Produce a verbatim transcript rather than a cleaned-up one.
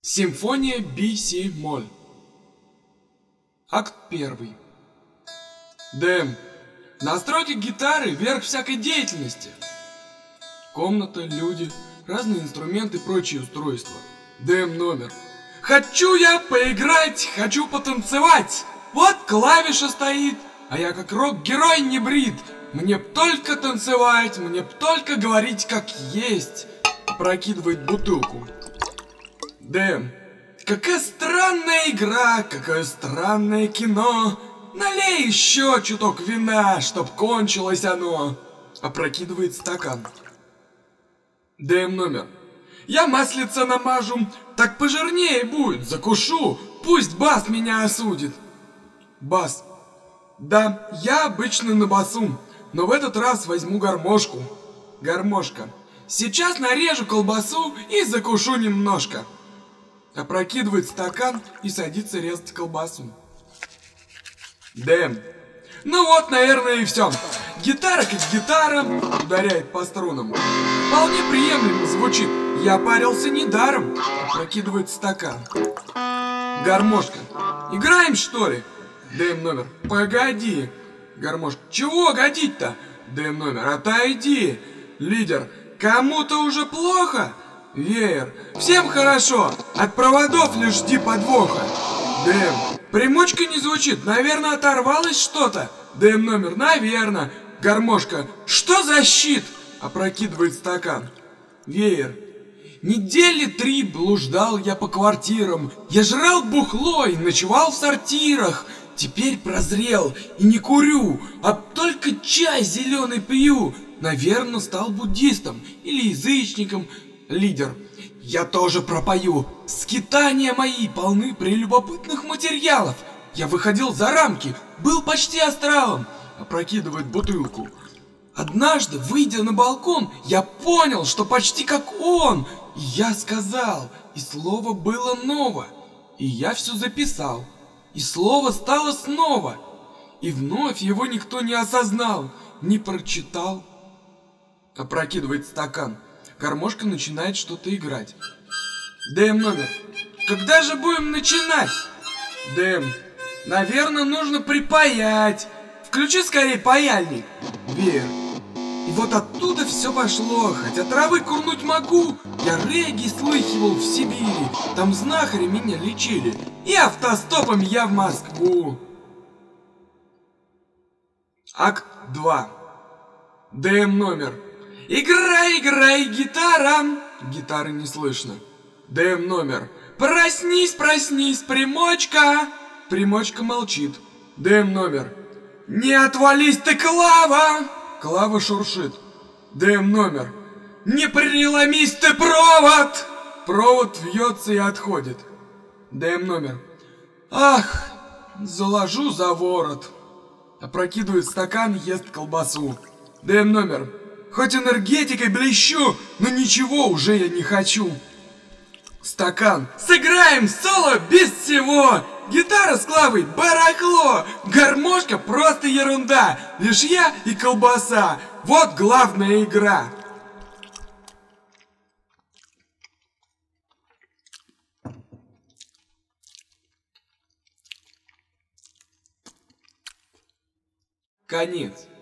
Симфония би-си-моль. Акт первый. ДМ. Настройки гитары верх всякой деятельности. Комната, люди, разные инструменты и прочие устройства. ДМ номер. Хочу я поиграть, хочу потанцевать. Вот клавиша стоит, а я как рок-герой не брит. Мне б только танцевать, мне б только говорить как есть. Опрокидывает бутылку. ДМ. Какая странная игра, какое странное кино. Налей еще чуток вина, чтоб кончилось оно. Опрокидывает стакан. ДМ номер. Я маслица намажу, так пожирнее будет, закушу, пусть бас меня осудит. Бас. Да, я обычно на басу, но в этот раз возьму гармошку. Гармошка. Сейчас нарежу колбасу и закушу немножко. Опрокидывает стакан и садится резать колбасу. ДМ. Ну вот, наверное, и все. Гитара как гитара, ударяет по струнам. Вполне приемлемо звучит. Я парился недаром. Опрокидывает стакан. Гармошка. Играем, что ли? ДМ номер. Погоди. Гармошка. Чего годить-то? ДМ номер. Отойди. Лидер. Кому-то уже плохо? Веер. Всем хорошо. От проводов лишь жди подвоха. ДМ. Примочка не звучит. Наверное, оторвалось что-то. ДМ номер. Наверное. Гармошка. Что за щит? Опрокидывает стакан. Веер. Недели три блуждал я по квартирам. Я жрал бухло и ночевал в сортирах. Теперь прозрел и не курю, а только чай зеленый пью. Наверное, стал буддистом или язычником. Лидер. Я тоже пропою. Скитания мои полны прелюбопытных материалов. Я выходил за рамки, был почти астралом. Опрокидывает бутылку. Однажды, выйдя на балкон, я понял, что почти как он. И я сказал, и слово было ново. И я все записал. И слово стало снова. И вновь его никто не осознал, не прочитал. Опрокидывает стакан. Гармошка начинает что-то играть. ДМ номер. Когда же будем начинать? ДМ. Наверное, нужно припаять. Включи скорее паяльник. Веер. И вот оттуда все пошло. Хотя травы курнуть могу. Я регги слыхивал в Сибири. Там знахари меня лечили. И автостопом я в Москву. Акт два. ДМ номер. Играй, играй, гитара. Гитары не слышно. ДМ номер. Проснись, проснись, примочка. Примочка молчит. ДМ номер. Не отвались ты, Клава. Клава шуршит. ДМ номер. Не преломись ты, провод. Провод вьется и отходит. ДМ номер. Ах, заложу за ворот. Опрокидывает стакан, ест колбасу. ДМ номер. Хоть энергетикой блещу, но ничего уже я не хочу. Стакан. Сыграем соло без всего. Гитара с Клавой барахло. Гармошка просто ерунда. Лишь я и колбаса. Вот главная игра. Конец.